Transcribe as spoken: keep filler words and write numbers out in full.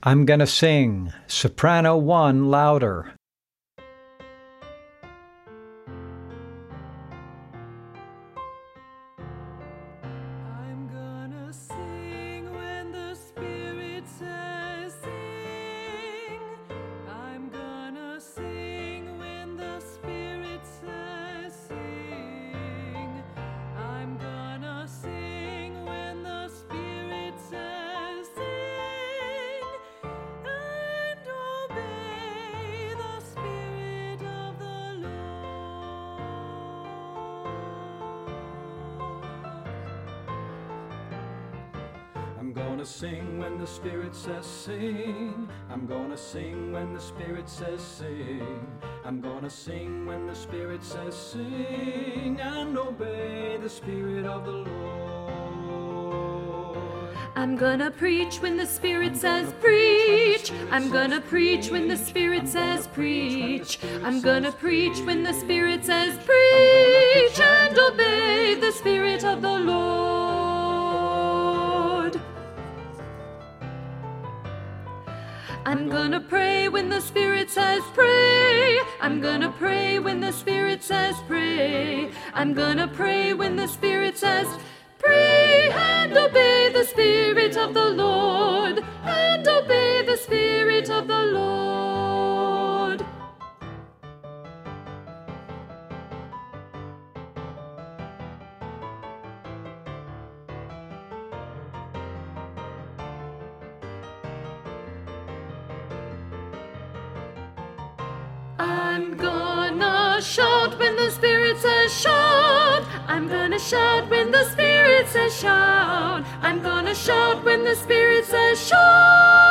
I'm gonna sing, soprano one louder. I'm gonna sing when the Spirit says sing. I'm gonna sing when the Spirit says sing. I'm gonna sing when the Spirit says sing. And obey the Spirit of the Lord. I'm gonna sing when the Spirit says sing. I'm gonna sing when the Spirit says sing. I'm gonna sing when the Spirit says sing, and obey the Spirit of the Lord. I'm gonna preach when the Spirit says preach. I'm gonna preach when the Spirit says preach. I'm gonna preach when the Spirit says preach, and obey the Spirit of the Lord. I'm gonna pray when the Spirit says pray. I'm gonna pray when the Spirit says pray. I'm gonna pray when the Spirit says pray, and obey the Spirit of the Lord, and obey the Spirit of the Lord. I'm gonna shout when the Spirit says shout. I'm gonna shout when the Spirit says shout. I'm gonna shout when the Spirit says shout.